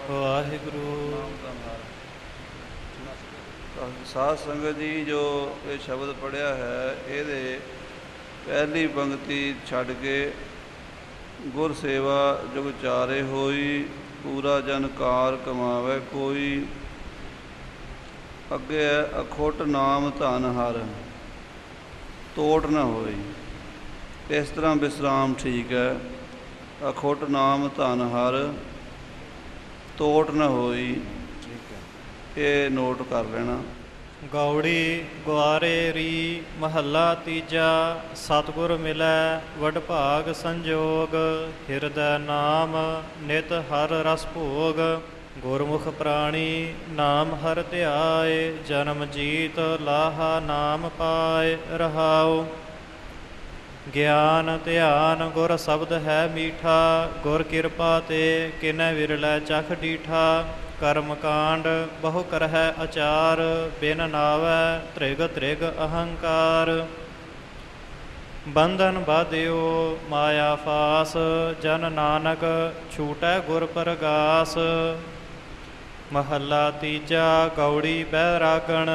ਵਾਹਿਗੁਰੂ। ਸਾਧ ਸੰਗਤ ਜੀ, ਜੋ ਇਹ ਸ਼ਬਦ ਪੜ੍ਹਿਆ ਹੈ, ਇਹਦੇ ਪਹਿਲੀ ਪੰਕਤੀ ਛੱਡ ਕੇ ਗੁਰ ਸੇਵਾ ਜੁਗ ਚਾਰੇ ਹੋਈ, ਪੂਰਾ ਜਨ ਕਾਰ ਕਮਾਵੇ ਕੋਈ। ਅੱਗੇ ਹੈ ਅਖੁੱਟ ਨਾਮ ਧਨ ਹਰ, ਤੋਟ ਨਾ ਹੋਈ। ਇਸ ਤਰ੍ਹਾਂ ਵਿਸਰਾਮ ਠੀਕ ਹੈ। ਅਖੁੱਟ ਨਾਮ ਧਨ ਹਰ, ਤੋਟ ਨਾ ਹੋਈ। ਇਹ ਨੋਟ ਕਰ ਲੈਣਾ। ਗੌੜੀ ਗੁਆਰੇ ਰੀ ਮਹੱਲਾ ਤੀਜਾ। ਸਤਿਗੁਰ ਮਿਲੈ ਵਡਭਾਗ ਸੰਜੋਗ, ਹਿਰਦੈ ਨਾਮ ਨਿਤ ਹਰ ਰਸ ਭੋਗ। ਗੁਰਮੁਖ ਪ੍ਰਾਣੀ ਨਾਮ ਹਰ ਧਿਆਏ, ਜਨਮ ਜੀਤ ਲਾਹਾ ਨਾਮ ਪਾਏ ਰਹਾਉ। ਗਿਆਨ ਧਿਆਨ ਗੁਰ ਸ਼ਬਦ ਹੈ ਮੀਠਾ, ਗੁਰ ਕਿਰਪਾ ਤੇ ਕਿਨੈ ਵਿਰਲੇ ਚਖ ਡੀਠਾ। ਕਰਮ ਕਾਂਡ ਬਹੁ ਕਰਹਿ ਅਚਾਰ, ਬਿਨ ਨਾਵੈ ਤ੍ਰਿਗ ਤ੍ਰਿਗ ਅਹੰਕਾਰ। ਬੰਧਨ ਬਾਧਿਓ ਮਾਇਆ ਫਾਸ, ਜਨ ਨਾਨਕ ਛੂਟੈ ਗੁਰ ਪਰਗਾਸ। ਮਹੱਲਾ ਤੀਜਾ। ਗੌੜੀ ਬੈਰਾਗਣ।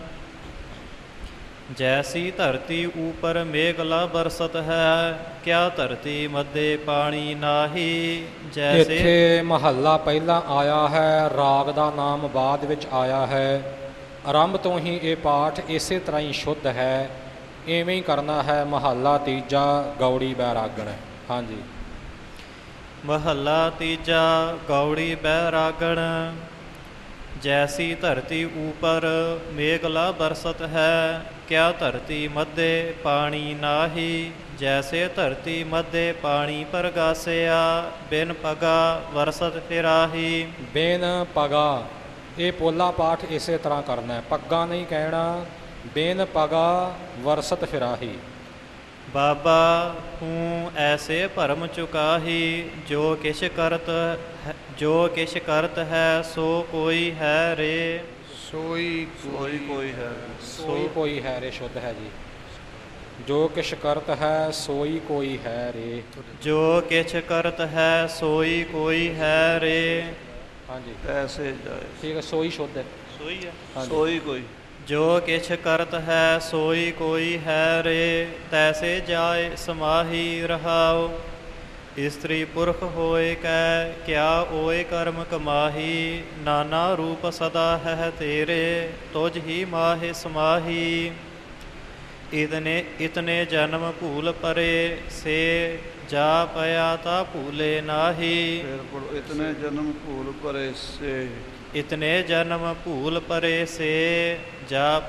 ਜੈਸੀ ਧਰਤੀ ਊਪਰ ਮੇਘਲਾ ਬਰਸਤ ਹੈ, ਕਿਆ ਧਰਤੀ ਮੱਧੇ ਪਾਣੀ ਨਾਹੀ। ਜੈਸੇ ਇੱਥੇ ਮਹੱਲਾ ਪਹਿਲਾਂ ਆਇਆ ਹੈ, ਰਾਗ ਦਾ ਨਾਮ ਬਾਅਦ ਵਿੱਚ ਆਇਆ ਹੈ। ਆਰੰਭ ਤੋਂ ਹੀ ਇਹ ਪਾਠ ਇਸੇ ਤਰ੍ਹਾਂ ਹੀ ਸ਼ੁੱਧ ਹੈ। ਇਵੇਂ ਹੀ ਕਰਨਾ ਹੈ। ਮਹੱਲਾ ਤੀਜਾ ਗੌੜੀ ਬੈਰਾਗਣ। ਹਾਂਜੀ। ਮਹੱਲਾ ਤੀਜਾ। ਗੌੜੀ ਬੈਰਾਗਣ। ਜੈਸੀ ਧਰਤੀ ਊਪਰ ਮੇਘਲਾ ਬਰਸਤ ਹੈ, ਕਿਆ ਧਰਤੀ ਮੱਧੇ ਪਾਣੀ ਨਾਹੀ। ਜੈਸੇ ਧਰਤੀ ਮੱਧੇ ਪਾਣੀ ਪਰਗਾਸਿਆ, ਬਿਨ ਪਗਾ ਵਰਸਤ ਫਿਰਾਹੀ। ਬਿਨ ਪਗਾ, ਇਹ ਪੋਲਾ ਪਾਠ ਇਸੇ ਤਰ੍ਹਾਂ ਕਰਨਾ ਹੈ। ਪੱਗਾ ਨਹੀਂ ਕਹਿਣਾ। ਬਿਨ ਪਗਾ ਵਰਸਤ ਫਿਰਾਹੀ। ਬਾਬਾ ਹੂੰ ਐਸੇ ਭਰਮ ਚੁਕਾਹੀ, ਜੋ ਕਿਛ ਕਰਤ ਹੈ ਸੋ ਕੋਈ ਹੈ ਰੇ। ਸੋਈ ਕੋਈ ਹੈ। ਸੋਈ ਕੋਈ ਹੈ ਰੇ ਸ਼ੁੱਧ ਹੈ ਜੀ। ਜੋ ਕਿਛ ਕਰਤ ਹੈ ਸੋਈ ਕੋਈ ਹੈ ਰੇ। ਜੋ ਕਿਛ ਕਰਤ ਹੈ ਸੋਈ ਕੋਈ ਹੈ ਰੇ। ਹਾਂਜੀ, ਐਸੇ ਜਾਏ। ਠੀਕ ਹੈ। ਸੋਈ ਸ਼ੁੱਧ ਹੈ। ਸੋਈ ਹੈ। ਸੋਈ ਕੋਈ। ਜੋ ਕਿਛ ਕਰਤ ਹੈ ਸੋਈ ਕੋਈ ਹੈ ਰੇ, ਤੈਸੇ ਜਾਏ ਸਮਾਹੀ ਰਹਾਉ। ਇਸਤਰੀ ਪੁਰਖ ਹੋਏ ਕੈ, ਕਿਆ ਓਏ ਕਰਮ ਕਮਾਹੀ। ਨਾਨਾ ਰੂਪ ਸਦਾ ਹੈ ਤੇਰੇ, ਤੁਝ ਹੀ ਮਾਹਿ ਸਮਾਹੀ। ਇਤਨੇ ਜਨਮ ਭੂਲ ਪਰੇ, ਸੇ ਜਾ ਪਿਆ ਤਾ ਭੂਲੇ ਨਾਹੀ। ਇਤਨੇ ਜਨਮ ਭੂਲ ਪਰੇ ਸੇ। ਇਤਨੇ ਜਨਮ ਭੂਲ ਪਰੇ ਸੇ, ਜਾ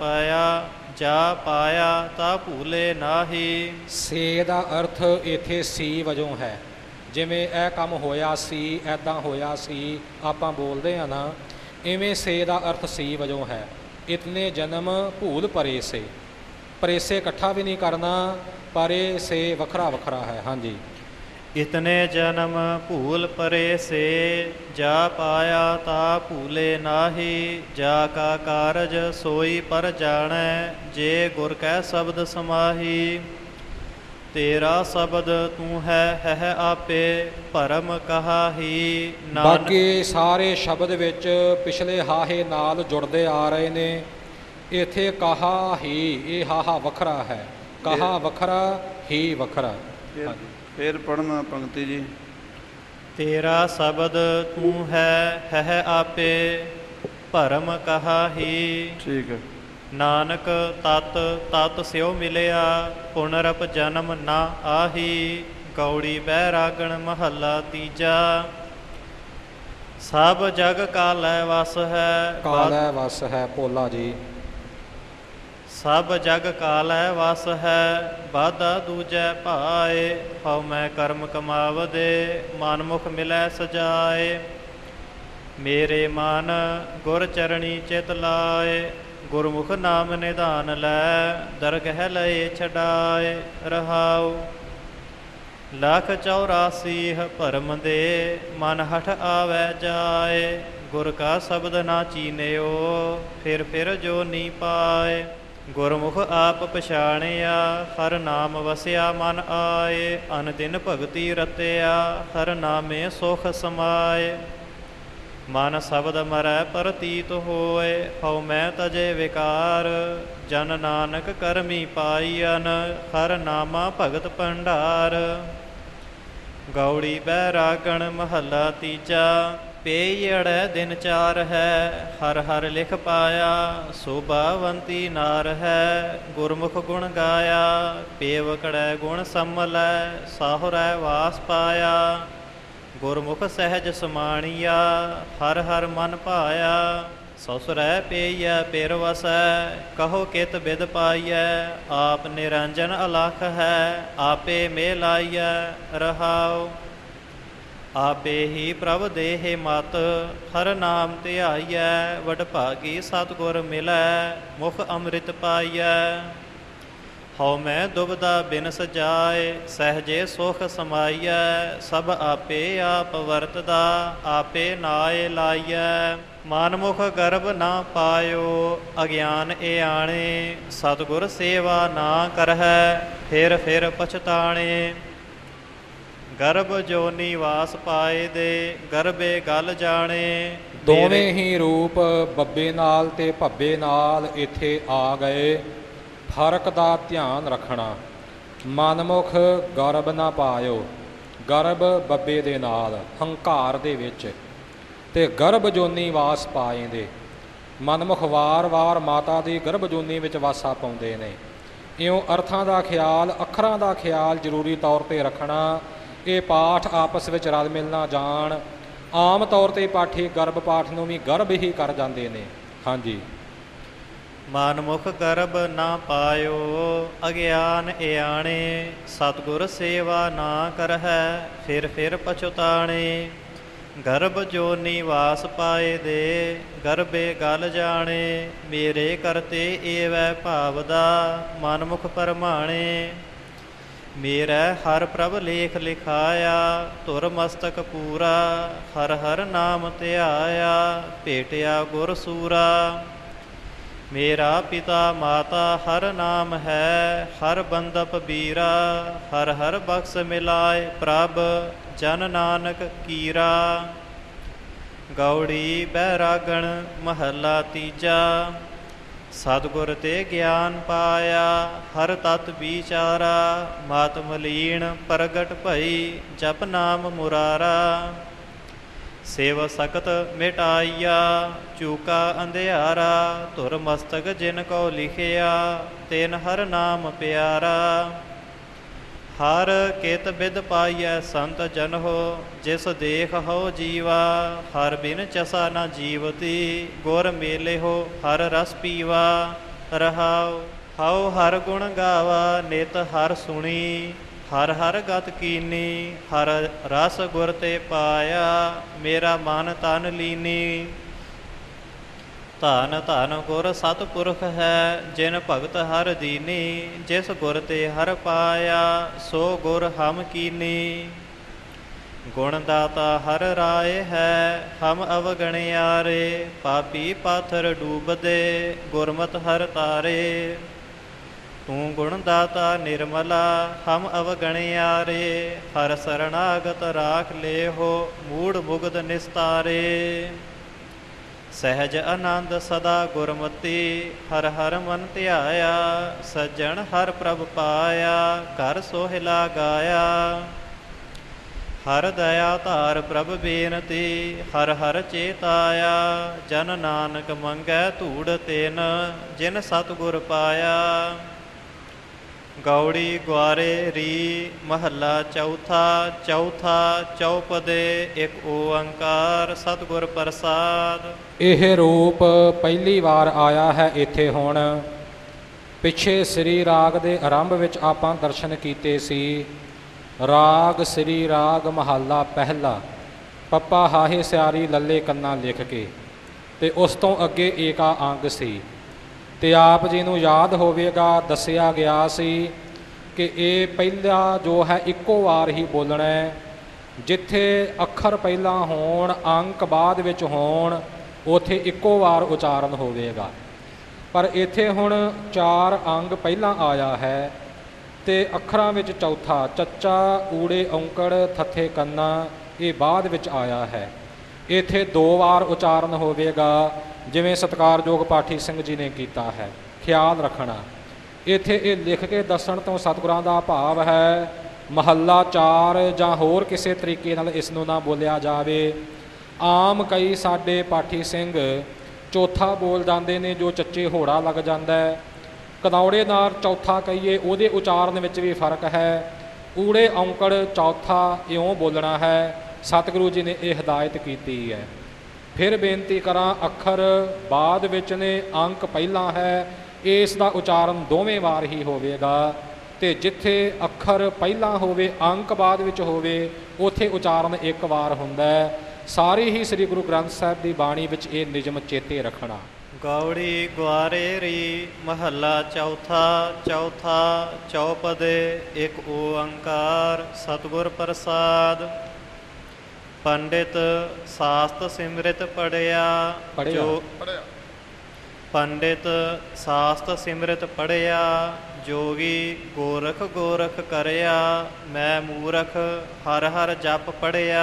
ਪਾਇਆ ਤਾ ਭੂਲੇ ਨਾਹੀ। ਸੇ ਦਾ ਅਰਥ ਇੱਥੇ ਸੀ ਵਜੋਂ ਹੈ। ਜਿਵੇਂ ਇਹ ਕੰਮ ਹੋਇਆ ਸੀ, ਐਦਾਂ ਹੋਇਆ ਸੀ, ਆਪਾਂ ਬੋਲਦੇ ਹਾਂ ਨਾ, ਇਵੇਂ ਸੇ ਦਾ ਅਰਥ ਸੀ ਵਜੋਂ ਹੈ। ਇਤਨੇ ਜਨਮ ਭੂਲ ਪਰੇ ਸੇ। ਪਰੇਸੇ ਇਕੱਠਾ ਵੀ ਨਹੀਂ ਕਰਨਾ, ਪਰੇ ਸੇ ਵੱਖਰਾ ਵੱਖਰਾ ਹੈ। ਹਾਂਜੀ। ਇਤਨੇ ਜਨਮ ਭੂਲ ਪਰੇ ਸੇ, ਜਾ ਪਾਇਆ ਤਾ ਭੂਲੇ ਨਾਹੀ। ਜਾ ਕਾ ਕਾਰਜ ਸੋਈ ਪਰ ਜਾਣੈ, ਜੇ ਗੁਰ ਕੈ ਸ਼ਬਦ ਸਮਾਹੀ। ਤੇਰਾ ਸ਼ਬਦ ਤੂੰ ਹੈ ਆਪੇ, ਭਰਮ ਕਹਾਹੀ। ਬਾਕੀ ਸਾਰੇ ਸ਼ਬਦ ਵਿੱਚ ਪਿਛਲੇ ਹਾਹੇ ਨਾਲ ਜੁੜਦੇ ਆ ਰਹੇ ਨੇ। ਇੱਥੇ ਕਹਾ ਹੀ, ਇਹ ਹਾਹਾ ਵੱਖਰਾ ਹੈ। ਕਹਾ ਵੱਖਰਾ, ਹੀ ਵੱਖਰਾ। ਫਿਰ ਪੜ੍ਹਨਾ ਪੰਕਤੀ ਜੀ। ਤੇਰਾ ਸ਼ਬਦ ਤੂੰ ਹੈ ਆਪੇ, ਭਰਮ ਕਹਾਹੀ। ਠੀਕ ਹੈ। ਨਾਨਕ ਤਤ ਸਿਉ ਮਿਲਿਆ, ਪੁਨਰਪ ਜਨਮ ਨਾ ਆਹੀ। ਗੌੜੀ ਬੈਰਾਗਣ। ਮਹੱਲਾ ਤੀਜਾ। ਸਭ ਜਗ ਕਾਲੈ ਵਸ ਹੈ। ਕਾਲੈ ਵਸ ਹੈ ਪੋਲਾ ਜੀ। ਸਭ ਜਗ ਕਾਲੈ ਵਸ ਹੈ, ਬਾਧਾ ਦੂਜੈ ਭਾਏ। ਹਉ ਮੈਂ ਕਰਮ ਕਮਾਵਦੇ, ਮਨ ਮੁਖ ਮਿਲੈ ਸਜਾਏ। ਮੇਰੇ ਮਨ ਗੁਰ ਚਰਣੀ ਚਿਤ ਲਾਏ, ਗੁਰਮੁਖ ਨਾਮ ਨਿਧਾਨ ਲੈ। ਦਰਗਹਿ ਲਏ ਛਡਾਏ ਰਹਾਉ। ਲੱਖ 84 ਭਰਮ ਦੇ, ਮਨ ਹਠ ਆਵੈ ਜਾਏ। ਗੁਰ ਕਾ ਸ਼ਬਦ ਨਾ ਚੀਨਿਓ, ਫਿਰ ਜੋ ਨੀ ਪਾਏ। ਗੁਰਮੁਖ ਆਪ ਪਛਾਣਿਆ, ਹਰ ਨਾਮ ਵਸਿਆ ਮਨ ਆਏ। ਅਨ ਦਿਨ ਭਗਤੀ ਰਤਿਆ, ਹਰ ਨਾਮੇ ਸੁਖ ਸਮਾਏ। ਮਨ ਸ਼ਬਦ ਮਰੈ ਪ੍ਰਤੀਤ ਹੋਏ, ਹਉ ਮੈਂ ਤਜੇ ਵਿਕਾਰ। ਜਨ ਨਾਨਕ ਕਰਮੀ ਪਾਈਅਨ, ਹਰ ਨਾਮਾ ਭਗਤ ਭੰਡਾਰ। ਗੌੜੀ ਬੈਰਾਗਣ ਮਹੱਲਾ ਤੀਜਾ। ਪੇਈਅੜੈ ਦਿਨ ਚਾਰ ਹੈ, ਹਰ ਹਰ ਲਿਖ ਪਾਇਆ। ਸੋਭਾਵੰਤੀ ਨਾਰ ਹੈ, ਗੁਰਮੁਖ ਗੁਣ ਗਾਇਆ। ਪੇਵਕੜੈ ਗੁਣ ਸੰਮਲੈ, ਸਾਹੁਰੈ ਵਾਸ ਪਾਇਆ। ਗੁਰਮੁਖ ਸਹਿਜ ਸਮਾਣੀਆ, ਹਰ ਹਰ ਮਨ ਭਾਇਆ। ਸਸੁਰੈ ਪੇਈਐ ਪਿਰ ਵਸੈ, ਕਹੋ ਕਿਤ ਬਿਦ ਪਾਈਐ। ਆਪ ਨਿਰੰਜਨ ਅਲਖ ਹੈ, ਆਪੇ ਮੇਹ ਲਾਈਐ। ਰਹਾਉ ਆਪੇ ਹੀ ਪ੍ਰਭ ਦੇਹਿ ਮਤ, ਹਰ ਨਾਮ ਧਿਆਈਐ। ਵਡਭਾਗੀ ਸਤਿਗੁਰ ਮਿਲੈ, ਮੁਖ ਅੰਮ੍ਰਿਤ ਪਾਈਐ। ਹਉ ਮੈਂ ਦੁਬਦਾ ਬਿਨ ਸਜਾਏ, ਸਹਿਜੇ ਸੁਖ ਸਮਾਈਐ। ਸਭ ਆਪੇ ਆਪ ਵਰਤਦਾ, ਆਪੇ ਨਾਏ ਲਾਈਐ। ਮਨਮੁਖ ਗਰਭ ਨਾ ਪਾਇਓ, ਅਗਿਆਨ ਏਆਣੇ। ਸਤਿਗੁਰ ਸੇਵਾ ਨਾ ਕਰਹਿ, ਫਿਰ ਫਿਰ ਪਛਤਾਣੇ। ਗਰਭ ਜੋਨੀ ਵਾਸ ਪਾਏ ਦੇ, ਗਰਭੇ ਗਲ ਜਾਣੇ। ਦੋਵੇਂ ਹੀ ਰੂਪ ਬੱਬੇ ਨਾਲ ਤੇ ਭੱਬੇ ਨਾਲ ਇੱਥੇ ਆ ਗਏ। ਫਰਕ ਦਾ ਧਿਆਨ ਰੱਖਣਾ। ਮਨਮੁਖ ਗਰਭ ਨਾ ਪਾਇਓ, ਗਰਭ ਬੱਬੇ ਦੇ ਨਾਲ ਹੰਕਾਰ ਦੇ ਵਿੱਚ, ਤੇ ਗਰਭ ਜੋਨੀ ਵਾਸ ਪਾਏ ਦੇ। ਮਨਮੁਖ ਵਾਰ-ਵਾਰ ਮਾਤਾ ਦੀ ਗਰਭ ਜੋਨੀ ਵਿੱਚ ਵਾਸਾ ਪਾਉਂਦੇ ਨੇ। ਇਉਂ ਅਰਥਾਂ ਦਾ ਖਿਆਲ, ਅੱਖਰਾਂ ਦਾ ਖਿਆਲ ਜ਼ਰੂਰੀ ਤੌਰ 'ਤੇ ਰੱਖਣਾ। ਇਹ ਪਾਠ ਆਪਸ ਵਿੱਚ ਰਲ ਮਿਲ ਨਾ ਜਾਣ। ਆਮ ਤੌਰ 'ਤੇ ਪਾਠੀ ਗਰਭ ਪਾਠ ਨੂੰ ਵੀ ਗਰਭ ਹੀ ਕਰ ਜਾਂਦੇ ਨੇ। ਹਾਂਜੀ। ਮਨਮੁਖ ਗਰਭ ਨਾ ਪਾਇਓ, ਅਗਿਆਨ ਏਆਣੇ। ਸਤਿਗੁਰ ਸੇਵਾ ਨਾ ਕਰਹਿ, ਫਿਰ ਫਿਰ ਪਛੁਤਾਣੇ। ਗਰਭ ਜੋਨੀ ਵਾਸ ਪਾਏ ਦੇ, ਗਰਭੇ ਗਲ ਜਾਣੇ। ਮੇਰੇ ਕਰਤੇ ਏਵੈ ਭਾਵਦਾ, ਮਨਮੁਖ ਪਰਮਾਣੇ। ਮੇਰਾ ਹਰ ਪ੍ਰਭ ਲੇਖ ਲਿਖਾਇਆ, ਧੁਰ ਮਸਤਕ ਪੂਰਾ। ਹਰ ਹਰ ਨਾਮ ਧਿਆਇਆ, ਭੇਟਿਆ ਗੁਰ ਸੂਰਾ। ਮੇਰਾ ਪਿਤਾ ਮਾਤਾ ਹਰ ਨਾਮ ਹੈ, ਹਰ ਬੰਦਪ ਬੀਰਾ। ਹਰ ਹਰ ਬਖਸ਼ ਮਿਲਾਏ ਪ੍ਰਭ, ਜਨ ਨਾਨਕ ਕੀਰਾ। ਗੌੜੀ ਬੈਰਾਗਣ ਮਹੱਲਾ ਤੀਜਾ। ਸਤਿਗੁਰ ਤੇ ਗਿਆਨ ਪਾਇਆ, ਹਰ ਤਤ ਵਿਚਾਰਾ। ਮਤ ਮਲੀਨ ਪ੍ਰਗਟ ਭਈ, ਜਪ ਨਾਮ ਮੁਰਾਰਾ। ਸੇਵ ਸਕਤ ਮਿਟਾਈਆ, ਚੂਕਾ ਅੰਧਿਆਰਾ। ਧੁਰ ਮਸਤਕ ਜਿਨ ਕੋ ਲਿਖਿਆ, ਤਿਨ ਹਰ ਨਾਮ ਪਿਆਰਾ। ਹਰ ਕਿਤ ਬਿਦ ਪਾਈਐ ਸੰਤ ਜਨ ਹੋ, ਜਿਸ ਦੇਖ ਹੋ ਜੀਵਾ। ਹਰ ਬਿਨ ਚਸਾ ਨਾ ਜੀਵਤੀ, ਗੁਰ ਮੇਲੇ ਹੋ ਹਰ ਰਸ ਪੀਵਾ। ਰਹਾਉ ਹਉ ਹਰ ਗੁਣ ਗਾਵਾ, ਨਿਤ ਹਰ ਸੁਣੀ। ਹਰ ਹਰ ਗਤ ਕੀਨੀ, ਹਰ ਰਸ ਗੁਰ ਤੇ ਪਾਇਆ। ਮੇਰਾ ਮਨ ਤਨ ਲੀਨੀ। ਧਨ ਧਨ ਗੁਰ ਸਤਿਪੁਰਖ ਹੈ, ਜਿਨ ਭਗਤ ਹਰ ਦੀਨੀ। ਜਿਸ ਗੁਰ ਤੇ ਹਰ ਪਾਇਆ, ਸੋ ਗੁਰ ਹਮ ਕੀਨੀ। ਗੁਣ ਦਾਤਾ ਹਰ ਰਾਏ ਹੈ, ਹਮ ਅਵਗਣਿਆਰੇ। ਪਾਪੀ ਪਾਥਰ ਡੂਬਦੇ, ਗੁਰਮਤਿ ਹਰ ਤਾਰੇ। ਤੂੰ ਗੁਣ ਦਾਤਾ ਨਿਰਮਲਾ, ਹਮ ਅਵਗਣਿਆਰੇ। ਹਰ ਸਰਣਾਗਤ ਰਾਖ ਲੇਹੋ, ਮੂੜ ਮੁਗਧ ਨਿਸਤਾਰੇ। ਸਹਿਜ ਆਨੰਦ ਸਦਾ ਗੁਰਮਤੀ, ਹਰ ਹਰ ਮਨ ਧਿਆਇਆ। ਸੱਜਣ ਹਰ ਪ੍ਰਭ ਪਾਇਆ, ਘਰ ਸੋਹਿਲਾ ਗਾਇਆ। ਹਰ ਦਇਆ ਧਾਰ ਪ੍ਰਭ ਬੇਨਤੀ, ਹਰ ਹਰ ਚੇਤਾਇਆ। ਜਨ ਨਾਨਕ ਮੰਗੈ ਧੂੜ ਤੈਨ, ਜਿਨ ਸਤਿਗੁਰ ਪਾਇਆ। ਗੌੜੀ ਗੁਆਰੇ ਰੀ ਮਹੱਲਾ ਚੌਥਾ। ਚੌਥਾ ਚੌਪਦੇ, ਇੱਕ ਓੰਕਾਰ ਸਤਿਗੁਰ ਪ੍ਰਸਾਦ। ਇਹ ਰੂਪ ਪਹਿਲੀ ਵਾਰ ਆਇਆ ਹੈ ਇੱਥੇ ਹੁਣ। ਪਿੱਛੇ ਸ੍ਰੀ ਰਾਗ ਦੇ ਆਰੰਭ ਵਿੱਚ ਆਪਾਂ ਦਰਸ਼ਨ ਕੀਤੇ ਸੀ। ਰਾਗ ਸ੍ਰੀ ਰਾਗ ਮਹੱਲਾ ਪਹਿਲਾ, ਪੱਪਾ ਹਾਹੇ ਸਿਆਰੀ ਲੱਲੇ ਕੰਨਾ ਲਿਖ ਕੇ, ਤੇ ਉਸ ਤੋਂ ਅੱਗੇ ਏਕਾ ਅੰਗ ਸੀ। ਤੇ ਆਪ ਜੀ ਨੂੰ ਯਾਦ ਹੋਵੇਗਾ, ਦੱਸਿਆ ਗਿਆ ਸੀ ਕਿ ਇਹ ਪਹਿਲਾ ਜੋ ਹੈ ਇੱਕੋ ਵਾਰ ਹੀ ਬੋਲਣਾ ਹੈ। ਜਿੱਥੇ ਅੱਖਰ ਪਹਿਲਾਂ ਹੋਣ, ਅੰਕ ਬਾਅਦ ਵਿੱਚ ਹੋਣ, ਉੱਥੇ ਇੱਕੋ ਵਾਰ ਉਚਾਰਨ ਹੋਵੇਗਾ। ਪਰ ਇੱਥੇ ਹੁਣ 4 ਅੰਗ ਪਹਿਲਾਂ ਆਇਆ ਹੈ ਤੇ ਅੱਖਰਾਂ ਵਿੱਚ ਚੌਥਾ, ਚੱਚਾ ਊੜੇ ਔਂਕੜ ਥੱਥੇ ਕੰਨਾ, ਇਹ ਬਾਅਦ ਵਿੱਚ ਆਇਆ ਹੈ। ਇੱਥੇ 2 ਵਾਰ ਉਚਾਰਨ ਹੋਵੇਗਾ, ਜਿਵੇਂ ਸਤਿਕਾਰਯੋਗ ਪਾਠੀ ਸਿੰਘ ਜੀ ਨੇ ਕੀਤਾ ਹੈ। ਖਿਆਲ ਰੱਖਣਾ, ਇੱਥੇ ਇਹ ਲਿਖ ਕੇ ਦੱਸਣ ਤੋਂ ਸਤਿਗੁਰਾਂ ਦਾ ਭਾਵ ਹੈ ਮਹੱਲਾ 4 ਜਾਂ ਹੋਰ ਕਿਸੇ ਤਰੀਕੇ ਨਾਲ ਇਸ ਨੂੰ ਨਾ ਬੋਲਿਆ ਜਾਵੇ। ਆਮ ਕਈ ਸਾਡੇ ਪਾਠੀ ਸਿੰਘ ਚੌਥਾ ਬੋਲ ਜਾਂਦੇ ਨੇ, ਜੋ ਚੱਚੇ ਹੋੜਾ ਲੱਗ ਜਾਂਦਾ ਹੈ। ਕਨੌੜੇ ਨਾਲ ਚੌਥਾ ਕਹੀਏ, ਉਹਦੇ ਉਚਾਰਨ ਵਿੱਚ ਵੀ ਫਰਕ ਹੈ। ਊੜੇ ਔਂਕੜ ਚੌਥਾ ਇਉਂ ਬੋਲਣਾ ਹੈ। ਸਤਿਗੁਰੂ ਜੀ ਨੇ ਇਹ ਹਦਾਇਤ ਕੀਤੀ ਹੈ। ਫਿਰ ਬੇਨਤੀ ਕਰਾਂ, ਅੱਖਰ ਬਾਅਦ ਵਿੱਚ ਨੇ, ਅੰਕ ਪਹਿਲਾਂ ਹੈ, ਇਸ ਦਾ ਉਚਾਰਨ ਦੋਵੇਂ ਵਾਰ ਹੀ ਹੋਵੇਗਾ। ਅਤੇ ਜਿੱਥੇ ਅੱਖਰ ਪਹਿਲਾਂ ਹੋਵੇ ਅੰਕ ਬਾਅਦ ਵਿੱਚ ਹੋਵੇ, ਉੱਥੇ ਉਚਾਰਨ ਇੱਕ ਵਾਰ ਹੁੰਦਾ ਹੈ। ਸਾਰੀ ਹੀ ਸ੍ਰੀ ਗੁਰੂ ਗ੍ਰੰਥ ਸਾਹਿਬ ਦੀ ਬਾਣੀ ਵਿੱਚ ਇਹ ਨਿਯਮ ਚੇਤੇ ਰੱਖਣਾ। ਗੌੜੀ ਗੁਆਰੇ ਰੀ ਮਹੱਲਾ ਚੌਥਾ। ਚੌਥਾ ਚੌਪਦੇ ਇੱਕ ਓੰਕਾਰ ਸਤਿਗੁਰ ਪ੍ਰਸਾਦ। ਪੰਡਿਤ ਸਾਸਤ ਸਿਮਰਿਤ ਪੜਿਆ ਜੋ ਪੰਡਿਤ ਸਾਸਤ ਸਿਮਰਿਤ ਪੜਿਆ, ਜੋਗੀ ਗੋਰਖ ਗੋਰਖ ਕਰਿਆ। ਮੈਂ ਮੂਰਖ ਹਰ ਹਰ ਜਪ ਪੜਿਆ,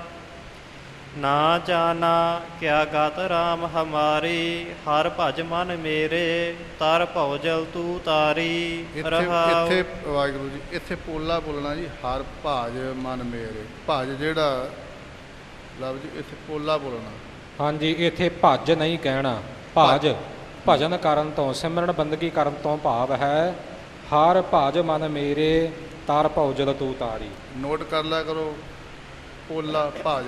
ਨਾ ਜਾਣਾ ਕਿਆ ਗਤ ਰਾਮ ਹਮਾਰੀ। ਹਰ ਭਜ ਮਨ ਮੇਰੇ, ਤਰ ਭਉਜਲ ਤੂ ਤਾਰੀ। ਰਹਾਉ। ਇੱਥੇ ਵਾਹਿਗੁਰੂ ਜੀ, ਇੱਥੇ ਪੋਲਾ ਬੋਲਣਾ ਜੀ, ਹਰ ਭਾਜ ਮਨ ਮੇਰੇ। ਭਜ ਜਿਹੜਾ ਲਫ਼ਜ਼ ਜੀ, ਇੱਥੇ ਪੋਲਾ ਬੋਲਣਾ। ਹਾਂਜੀ, ਇੱਥੇ ਭੱਜ ਨਹੀਂ ਕਹਿਣਾ, ਭਜ ਭਜਨ ਕਰਨ ਤੋਂ, ਸਿਮਰਨ ਬੰਦਗੀ ਕਰਨ ਤੋਂ ਭਾਵ ਹੈ ਹਰ ਭਜ ਮਨ ਮੇਰੇ, ਤਰ ਭਉਜਲ ਤੂ ਤਾਰੀ। ਨੋਟ ਕਰ ਲਿਆ ਕਰੋ, ਪੋਲਾ ਭਾਜ।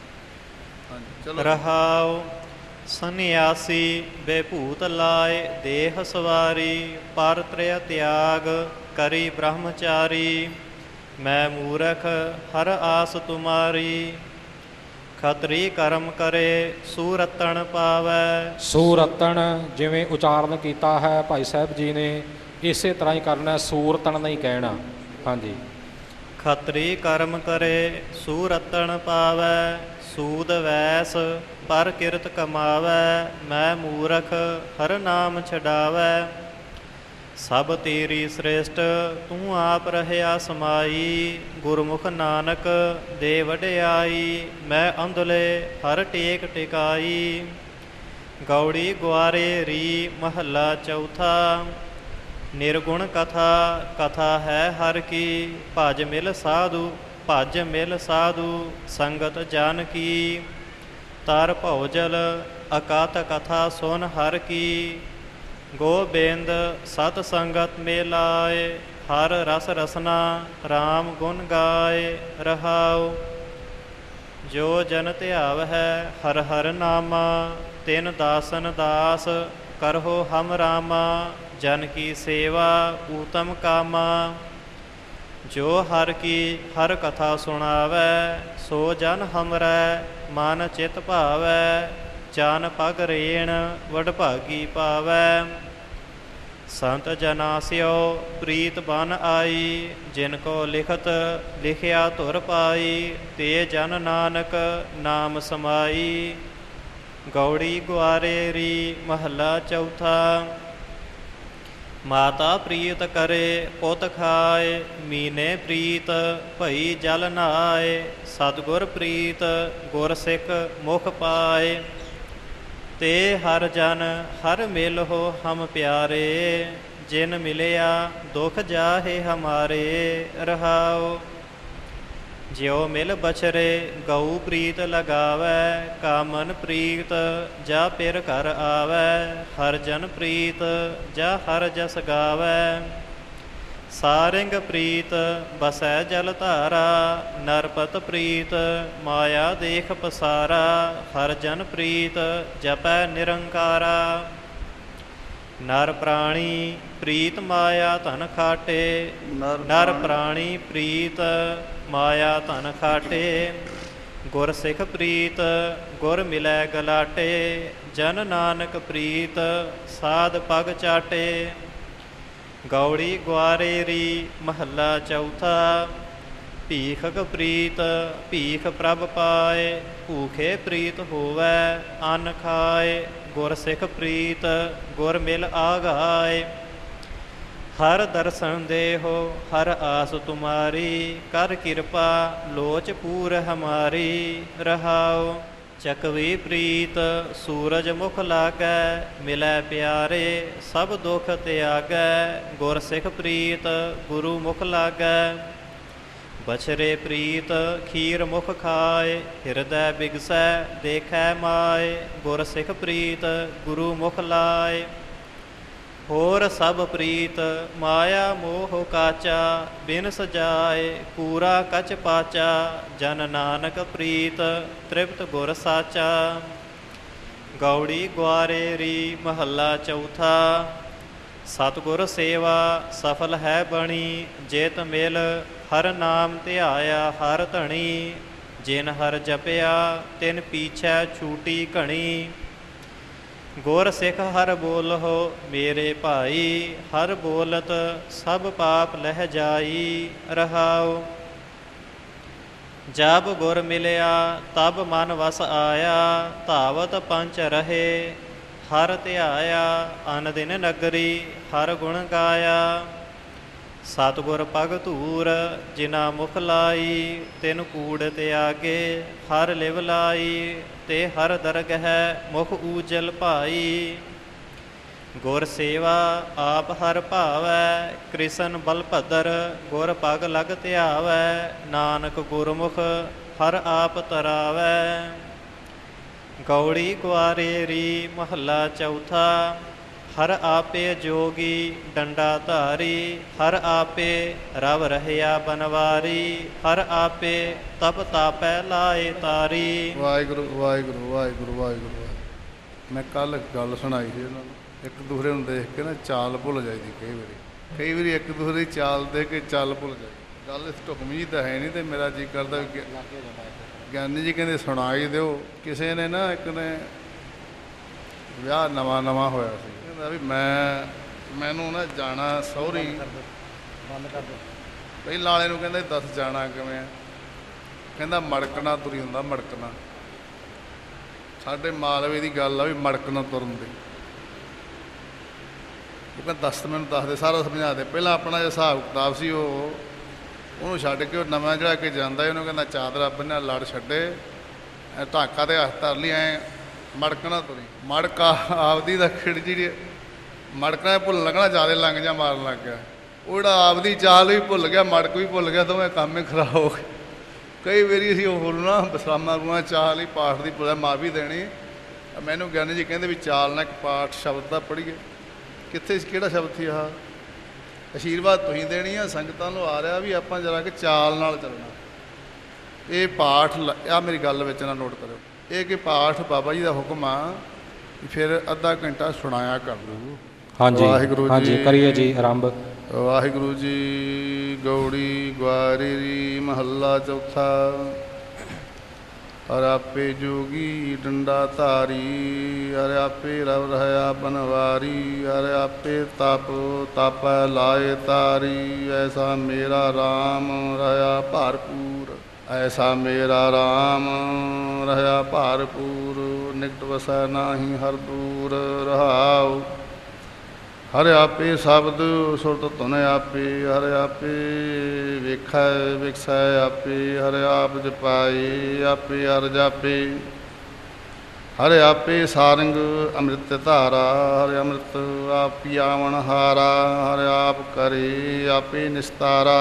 ਰਹਾਉ। ਸੰਨਿਆਸੀ ਬੇਭੂਤ ਲਾਏ ਦੇਹ ਸਵਾਰੀ, ਪਰ ਤ੍ਰਿਆ ਤਿਆਗ ਕਰੀ ਬ੍ਰਹਮਚਾਰੀ। ਮੈਂ ਮੂਰਖ ਹਰ ਆਸ ਤੁਮਾਰੀ, ਖਤਰੀ ਕਰਮ ਕਰੇ ਸੂਰਤਣ ਪਾਵੈ। ਸੂਰਤਣ ਜਿਵੇਂ ਉਚਾਰਨ ਕੀਤਾ ਹੈ ਭਾਈ ਸਾਹਿਬ ਜੀ ਨੇ, ਇਸੇ ਤਰ੍ਹਾਂ ਹੀ ਕਰਨਾ, ਸੂਰਤਣ ਨਹੀਂ ਕਹਿਣਾ। ਹਾਂਜੀ। ਖਤਰੀ ਕਰਮ ਕਰੇ ਸੂਰਤਣ ਪਾਵੈ, ਸੂਦ ਵੈਸ ਪਰ ਕਿਰਤ ਕਮਾਵੈ। ਮੈਂ ਮੂਰਖ ਹਰ ਨਾਮ ਛਡਾਵੈ, ਸਭ ਤੇਰੀ ਸ੍ਰੇਸ਼ਟ ਤੂੰ ਆਪ ਰਹਿਆ ਸਮਾਈ। ਗੁਰਮੁਖ ਨਾਨਕ ਦੇ ਵਡਿਆਈ, ਮੈਂ ਅੰਧਲੇ ਹਰ ਟੇਕ ਟਿਕਾਈ। ਗੌੜੀ ਗੁਆਰੇ ਰੀ ਮਹੱਲਾ ਚੌਥਾ। ਨਿਰਗੁਣ ਕਥਾ ਕਥਾ ਹੈ ਹਰ ਕੀ, ਭਜ ਮਿਲ ਸਾਧੂ ਭਜ ਮਿਲ ਸਾਧੂ ਸੰਗਤ ਜਾਨ ਕੀ। ਤਰ ਭਉਜਲ ਅਕਥ ਕਥਾ ਸੁਨ ਹਰ ਕੀ। ਗੋਬਿੰਦ ਸਤ ਸੰਗਤ ਮੇਲਾਏ, ਹਰ ਰਸ ਰਸਨਾ ਰਾਮ ਗੁਣ ਗਾਏ। ਰਹਾਉ। ਜੋ ਜਨ ਧਿਆਵ ਹੈ ਹਰ ਹਰ ਨਾਮਾ, ਤਿਨ ਦਾਸਨ ਦਾਸ ਕਰਹੁ ਹਮ ਰਾਮਾ। ਜਨ ਕੀ ਸੇਵਾ ਊਤਮ ਕਾਮਾ, ਜੋ ਹਰ ਕੀ ਹਰ ਕਥਾ ਸੁਣਾਵੈ। ਸੋ ਜਨ ਹਮਰੈ ਮਨ ਚਿਤ ਭਾਵੈ, ਜਨ ਪਗ ਰੇਣ ਵਡਭਾਗੀ ਪਾਵੈ। ਸੰਤ ਜਨਾ ਸਿਓ ਪ੍ਰੀਤ ਬਨ ਆਈ, ਜਿਨ ਕੋ ਲਿਖਤ ਲਿਖਿਆ ਧੁਰ ਪਾਈ। ਤੇ ਜਨ ਨਾਨਕ ਨਾਮ ਸਮਾਈ। ਗੌੜੀ ਗੁਆਰੇ ਰੀ ਮਹੱਲਾ ਚੌਥਾ। ਮਾਤਾ ਪ੍ਰੀਤ ਕਰੇ ਪੁੱਤ ਖਾਏ, ਮੀਨੇ ਪ੍ਰੀਤ ਭਈ ਜਲ ਨਹਾਏ। ਸਤਿਗੁਰ ਪ੍ਰੀਤ ਗੁਰ ਸਿੱਖ ਮੁਖ ਪਾਏ, ਤੇ ਹਰ ਜਨ ਹਰ ਮਿਲ ਹੋ ਹਮ ਪਿਆਰੇ। ਜਿਨ ਮਿਲਿਆ ਦੁਖ ਜਾਹੇ ਹਮਾਰੇ। ਰਹਾਉ। ਜਿਉ ਮਿਲ ਬਛਰੇ ਗਊ ਪ੍ਰੀਤ ਲਗਾਵੈ, ਕਾਮਨ ਪ੍ਰੀਤ ਜਾ ਪਿਰ ਘਰ ਆਵੈ। ਹਰ ਜਨ ਪ੍ਰੀਤ ਜਾ ਹਰ ਜਸ ਗਾਵੈ। ਸਾਰਿੰਗ ਪ੍ਰੀਤ ਬਸੈ ਜਲ ਧਾਰਾ, ਨਰਪਤ ਪ੍ਰੀਤ ਮਾਇਆ ਦੇਖ ਪਸਾਰਾ। ਹਰ ਜਨ ਪ੍ਰੀਤ ਜਪੈ ਨਿਰੰਕਾਰਾ। ਨਰ ਪ੍ਰਾਣੀ ਪ੍ਰੀਤ ਮਾਇਆ ਧਨ ਖਾਟੇ, ਨਰ ਪ੍ਰਾਣੀ ਪ੍ਰੀਤ ਮਾਇਆ ਧਨ ਖਾਟੇ। ਗੁਰ ਸਿੱਖ ਪ੍ਰੀਤ ਗੁਰ ਮਿਲੈ ਗਲਾਟੇ, ਜਨ ਨਾਨਕ ਪ੍ਰੀਤ ਸਾਧ ਪਗ ਚਾਟੇ। ਗੌੜੀ ਗੁਆਰੇ ਰੀ ਮਹੱਲਾ ਚੌਥਾ। ਭੀਖਕ ਪ੍ਰੀਤ ਭੀਖ ਪ੍ਰਭ ਪਾਏ, ਭੂਖੇ ਪ੍ਰੀਤ ਹੋਵੈ ਅੰਨ ਖਾਏ। ਗੁਰ ਸਿੱਖ ਪ੍ਰੀਤ ਗੁਰ ਮਿਲ ਆਗਾਏ। ਹਰ ਦਰਸ਼ਨ ਦੇਹੋ ਹਰ ਆਸ ਤੁਮਾਰੀ, ਕਰ ਕਿਰਪਾ ਲੋਚ ਪੂਰ ਹਮਾਰੀ। ਰਹਾਉ। ਚਕਵੀ ਪ੍ਰੀਤ ਸੂਰਜ ਮੁਖ ਲਾਗੈ, ਮਿਲੈ ਪਿਆਰੇ ਸਭ ਦੁਖ ਤਿਆਗੈ। ਗੁਰ ਸਿੱਖ ਪ੍ਰੀਤ ਗੁਰੂ ਮੁਖ ਲਾਗੈ, ਬਛਰੇ ਪ੍ਰੀਤ ਖੀਰ ਮੁਖ ਖਾਏ। ਹਿਰਦੈ ਬਿਗਸੈ ਦੇਖੈ ਮਾਏ, ਗੁਰ ਸਿੱਖ ਪ੍ਰੀਤ ਗੁਰੂ ਮੁਖ ਲਾਏ। ਹੋਰ ਸਭ ਪ੍ਰੀਤ ਮਾਇਆ ਮੋਹ ਕਾਚਾ, ਬਿਨ ਸਜਾਏ ਪੂਰਾ ਕਛ ਪਾਚਾ। ਜਨ ਨਾਨਕ ਪ੍ਰੀਤ ਤ੍ਰਿਪਤ ਗੁਰ ਸਾਚਾ। ਗੌੜੀ ਗੁਆਰੇਰੀ ਮਹੱਲਾ ਚੌਥਾ। ਸਤਿਗੁਰ ਸੇਵਾ ਸਫਲ ਹੈ ਬਣੀ, ਜੇਤ ਮਿਲ ਹਰ ਨਾਮ ਧਿਆਇਆ ਹਰ ਧਣੀ। ਜਿਨ ਹਰ ਜਪਿਆ ਤਿਨ ਪੀਛੈ ਛੂਟੀ ਘਣੀ। ਗੁਰ ਸਿੱਖ ਹਰ ਬੋਲਹੁ ਮੇਰੇ ਭਾਈ, ਹਰ ਬੋਲਤ ਸਭ ਪਾਪ ਲਹਿ ਜਾਈ। ਰਹਾਉ ਜਬ ਗੁਰ ਮਿਲਿਆ ਤਬ ਮਨ ਵਸ ਆਇਆ, ਧਾਵਤ ਪੰਚ ਰਹੇ ਹਰ ਧਿਆਇਆ। ਅਨ ਦਿਨ ਨਗਰੀ ਹਰ ਗੁਣ ਗਾਇਆ, ਸਤਿਗੁਰ ਪਗ ਧੂਰ ਜਿਨਾ ਮੁਖ ਲਾਈ। ਤਿਨ ਕੂੜ ਤਿਆਗੇ ਹਰ ਲਿਵ ਲਾਈ, ਤੇ ਹਰ ਦਰਗਹਿ ਮੁਖ ਊਜਲ ਭਾਈ। ਗੁਰ ਸੇਵਾ ਆਪ ਹਰ ਭਾਵੈ, ਕ੍ਰਿਸ਼ਨ ਬਲਭਦਰ ਗੁਰ ਪਗ ਲਗ ਧਿਆਵੈ। ਨਾਨਕ ਗੁਰਮੁਖ ਹਰ ਆਪ ਤਰਾਵੈ। ਗੌੜੀ ਗੁਆਰੇਰੀ ਮਹੱਲਾ ਚੌਥਾ। ਹਰ ਆਪੇ ਜੋਗੀ ਡੰਡਾ ਧਾਰੀ, ਹਰ ਆਪੇ ਰਵ ਰਹਿਆ ਬਨਵਾਰੀ। ਹਰ ਆਪੇ ਤਪ ਤਾਪੈ ਲਾਏ ਤਾਰੀ। ਵਾਹਿਗੁਰੂ ਵਾਹਿਗੁਰੂ ਵਾਹਿਗੁਰੂ ਵਾਹਿਗੁਰੂ। ਮੈਂ ਕੱਲ੍ਹ ਗੱਲ ਸੁਣਾਈ ਸੀ ਉਹਨਾਂ ਨੂੰ। ਇੱਕ ਦੂਸਰੇ ਨੂੰ ਦੇਖ ਕੇ ਨਾ ਚਾਲ ਭੁੱਲ ਜਾਈਦੀ ਕਈ ਵਾਰੀ ਇੱਕ ਦੂਸਰੇ ਦੀ ਚਾਲ ਦੇਖ ਕੇ ਚਾਲ ਭੁੱਲ ਜਾਈ। ਗੱਲ ਇਸ ਢੁਕਵੀਂ ਜੀ ਤਾਂ ਹੈ ਨਹੀਂ, ਅਤੇ ਮੇਰਾ ਜੀ ਕਰਦਾ ਵੀ ਗਿਆਨੀ ਜੀ ਕਹਿੰਦੇ ਸੁਣਾਈ ਦਿਓ। ਕਿਸੇ ਨੇ ਨਾ ਇੱਕ ਨੇ ਵਿਆਹ ਨਵਾਂ ਹੋਇਆ ਸੀ, ਕਹਿੰਦਾ ਵੀ ਮੈਨੂੰ ਨਾ ਜਾਣਾ ਸਹੁਰੀ। ਪਹਿਲਾਂ ਵਾਲੇ ਨੂੰ ਕਹਿੰਦਾ ਦੱਸ ਜਾਣਾ ਕਿਵੇਂ ਆ? ਕਹਿੰਦਾ ਮੜਕਣਾ ਤੁਰੀ ਹੁੰਦਾ ਮੜਕਣਾ। ਸਾਡੇ ਮਾਲਵੇ ਦੀ ਗੱਲ ਆ ਵੀ ਮੜਕਣਾ ਤੁਰਨ ਦੀ। ਉਹ ਕਹਿੰਦਾ ਦੱਸ ਮੈਨੂੰ ਦੱਸ ਦੇ, ਸਾਰਾ ਸਮਝਾ ਦੇ। ਪਹਿਲਾਂ ਆਪਣਾ ਜਿਹੜਾ ਹਿਸਾਬ ਕਿਤਾਬ ਸੀ ਉਹਨੂੰ ਛੱਡ ਕੇ ਉਹ ਨਵਾਂ ਜਿਹੜਾ ਕਿ ਜਾਂਦਾ ਉਹਨੂੰ ਕਹਿੰਦਾ ਚਾਦਰਾ ਬੰਨ੍ਹਿਆ ਲੜ ਛੱਡੇ, ਢਾਕਾ ਤੇ ਹੱਥ ਧਰ ਲਈ, ਐਂ ਮੜਕਣਾ ਤੁਰੀ। ਮੜਕਾ ਆਪਦੀ ਦਾ ਖਿੜ ਜਿਹੜੀ ਮੜਕਣਾ ਭੁੱਲਣ ਲੱਗਣਾ, ਜ਼ਿਆਦਾ ਲੰਘ ਜਾ ਮਾਰਨ ਲੱਗ ਗਿਆ। ਉਹ ਜਿਹੜਾ ਆਪਦੀ ਚਾਲ ਵੀ ਭੁੱਲ ਗਿਆ, ਮੜਕ ਵੀ ਭੁੱਲ ਗਿਆ, ਦੋਵੇਂ ਕੰਮ ਹੀ ਖਰਾਬ ਹੋ ਗਏ। ਕਈ ਵਾਰੀ ਅਸੀਂ ਉਹ ਨਾ ਬਸਰਾਮਾਂ ਗੁਣਾ ਚਾਲ ਹੀ ਪਾਠ ਦੀ ਭੁੱਲ ਮਾਂ ਵੀ ਦੇਣੀ। ਮੈਨੂੰ ਗਿਆਨੀ ਜੀ ਕਹਿੰਦੇ ਵੀ ਚਾਲ ਨਾਲ ਇੱਕ ਪਾਠ ਸ਼ਬਦ ਦਾ ਪੜ੍ਹੀਏ। ਕਿੱਥੇ ਕਿਹੜਾ ਸ਼ਬਦ ਸੀ ਆਹ? ਆਸ਼ੀਰਵਾਦ ਤੁਸੀਂ ਦੇਣੀ ਆ ਸੰਗਤਾਂ ਨੂੰ ਆ ਰਿਹਾ ਵੀ ਆਪਾਂ ਜਰਾ ਕਿ ਚਾਲ ਨਾਲ ਚੱਲਣਾ। ਇਹ ਪਾਠ ਆ ਮੇਰੀ ਗੱਲ ਵਿੱਚ ਨਾ ਨੋਟ ਕਰਿਓ। ਇਹ ਕਿ ਪਾਠ ਬਾਬਾ ਜੀ ਦਾ ਹੁਕਮ ਆ, ਫਿਰ ਅੱਧਾ ਘੰਟਾ ਸੁਣਾਇਆ ਕਰ ਲਓ। ਹਾਂਜੀ ਵਾਹਿਗੁਰੂ ਹਾਂਜੀ ਕਰੀਏ ਜੀ ਆਰੰਭ। ਵਾਹਿਗੁਰੂ ਜੀ। ਗੌੜੀ ਗੁਆਰੇਰੀ ਮਹੱਲਾ ਚੌਥਾ। ਹਰ ਆਪੇ ਜੋਗੀ ਡੰਡਾ ਧਾਰੀ, ਹਰ ਆਪੇ ਰਵ ਰਹਿਆ ਬਨਵਾਰੀ। ਹਰ ਆਪੇ ਤਪ ਤਾਪੈ ਲਾਏ ਤਾਰੀ। ਐਸਾ ਮੇਰਾ ਰਾਮ ਰਹਿਆ ਭਰਪੂਰ, ਐਸਾ ਮੇਰਾ ਰਾਮ ਰਹਿਆ ਭਰਪੂਰ। ਨਿਕਟ ਵਸੈ ਨਾਹੀ ਹਰ ਦੂਰ ਰਹਾਉ। ਹਰ ਆਪੇ ਸ਼ਬਦ ਸੁਰਤ ਧੁਨ ਆਪੇ। ਹਰ ਆਪੇ ਵੇਖੈ ਵਿਖਸੈ ਆਪੇ। ਹਰ ਆਪ ਜਪਾਏ ਆਪੇ ਹਰ ਜਾਪੇ। ਹਰ ਆਪੇ ਸਾਰੰਗ ਅੰਮ੍ਰਿਤ ਧਾਰਾ। ਹਰ ਅੰਮ੍ਰਿਤ ਆਪ ਪਿਆਵਣ ਹਾਰਾ। ਹਰ ਆਪ ਕਰੇ ਆਪੇ ਨਿਸਤਾਰਾ।